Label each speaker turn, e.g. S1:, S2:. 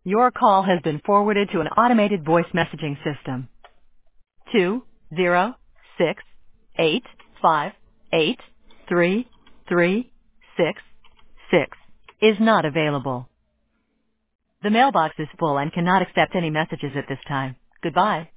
S1: Your call has been forwarded to an automated voice messaging system. 20685833666 is not available. The mailbox is full and cannot accept any messages at this time. Goodbye.